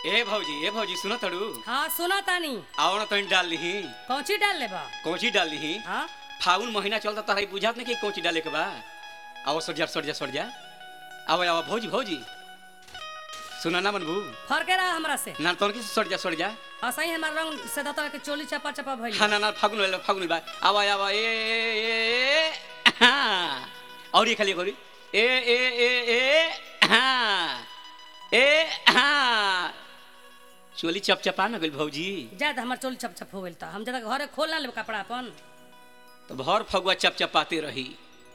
ए भौजी सुनो तड़ू। हाँ सुनो तानी। आओ ना तनी डाल ली। कौची डाल ले बा? कौची डाल ली? हाँ फागुन महीना चलता तारा बुझात नहीं कि कौची डाले के बा। आओ सर जा आओ आओ भौजी भौजी सुना ना मनबू फरके रहा हमरा से ना तोर की सर जा असही हमार रंग से दता के चोली चपा चपा भइल। हाँ ना फागुन बा आओ आओ ए हाँ और ये खाली करी ए हाँ ए हाँ चोली चपचपा ना गइल भौजी। ज्यादा हमार चोली चप चप हो गइल त हम ज्यादा घरे खोल ना ले कपड़ा अपन तो भर फगुआ चपचपाते रही।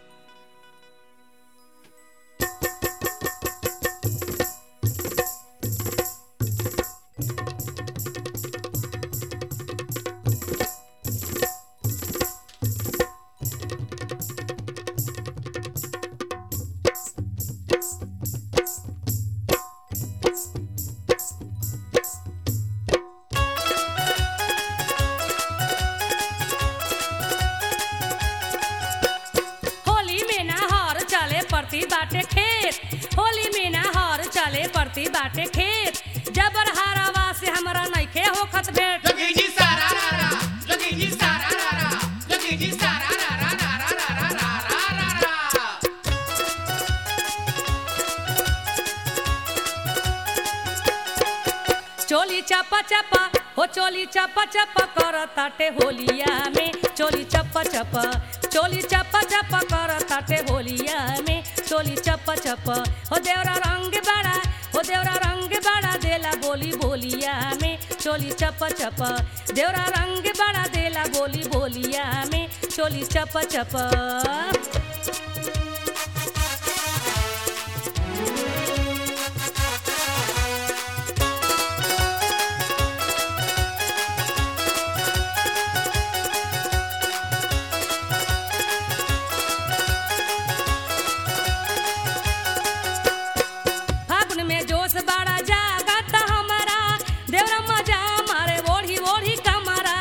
परती बाटे खेत होली में ना हर चले परती बाटे खेत जबर हारावा से हमरा नइखे होखत भेट। जोगी जी सारा रा जोगी जी सारा रा जोगी जी सारा रा चोली चपा चपा हो चोली चपा चपा करताटे होलिया में चोली चपा चपा चोली चपा चपा करताटे होलिया में चोली चपा चपा हो देवरा रंग बड़ा देला बोली बोलिया में चोली चपा चपा देवरा रंग बड़ा देला बोली बोलिया में चोली चपा चपा। बड़ा जागत हमारा देवरा मजा मारे ओढ़ी ओढ़ी कमरा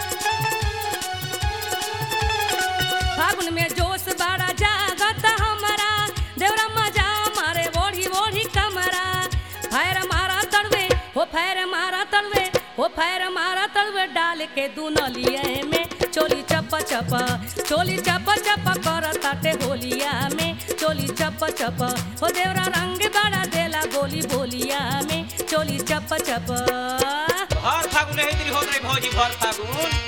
फागुन में जोश बड़ा जागत हमारा देवरा मजा मारे ओढ़ी ओढ़ी कमरा फैर मारा तड़वे हो फैर मारा तड़वे हो फैर मारा तड़वे डाल के दुनलिए में चोली चपा चपा चोली चपा चपा करताटे होलिया में चोली चपा चपा हो देवरा रंग बड़ा देला बोली बोलिया में चोली चपा चपा। भर फागुन है तेरी होत रे भौजी भर फागुन।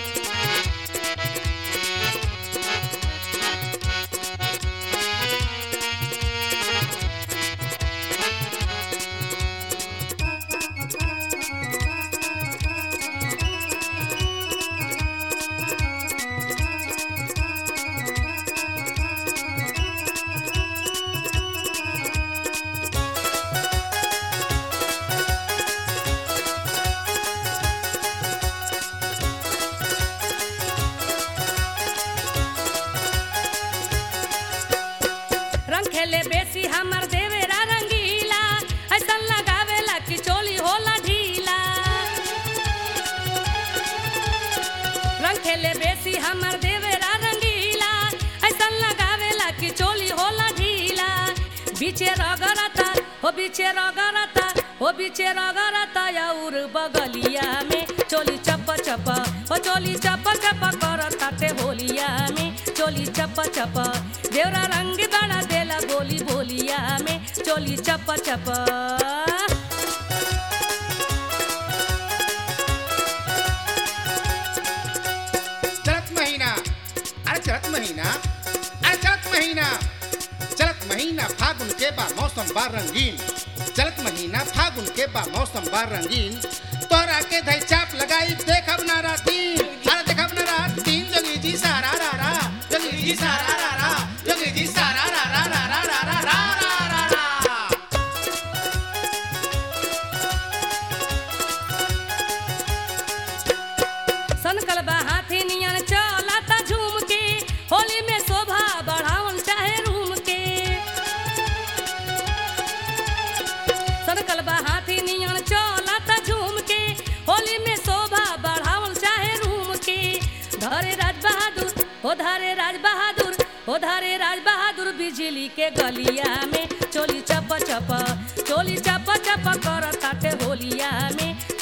खेले बेसी हमर देवेरा रंगीला ऐसा लगावेला कि चोली होला ढीला। रंग खेले बेसी हमर देवेरा रंगीला ऐसा लगावेला कि चोली होला ढीला। बीचे रगरता हो बीचे रगरता और बगलिया में चोली चपा चपा हो चोली चपा चपा करताटे होलिया में चोली चपा चपा देवरा रंग बड़ा देला बोली बोलिया में चोली चपा चपा। चलत महीना फागुन के बा मौसम बा रंगीन चलत महीना फागुन के बा मौसम बा रंगीन तोरा के धई चाप लगाई देखब ना रातीन अरे देखब ना रातीन जोगी जी सारा रा जोगी जी सारा रा जोगी जी सारा रा सनकल बा हाथी नियन चलता झूम के होली में शोभा बढ़ावन चाहे रूम के। सनकल बा हाथी नियन चलता झूम के होली में शोभा बढ़ावन चाहे रूम के। धरे राज बहादुर बिजली के गलिया में चोली चपा चपा करताटे होलिया में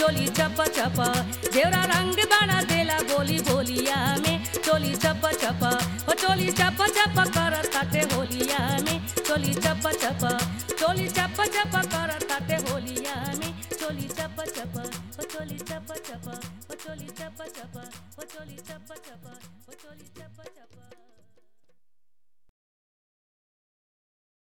चोली चप चप देवरा रंग बड़ा देला बोली बोलिया में चोली चप चप हो चोली चप चप कर ताटे होलिया में चोली चप चप चोली चप चप कर ताटे होलिया में चोली चप चप हो चोली चप चप हो चोली चप चप हो चोली चप चप हो चोली चप चप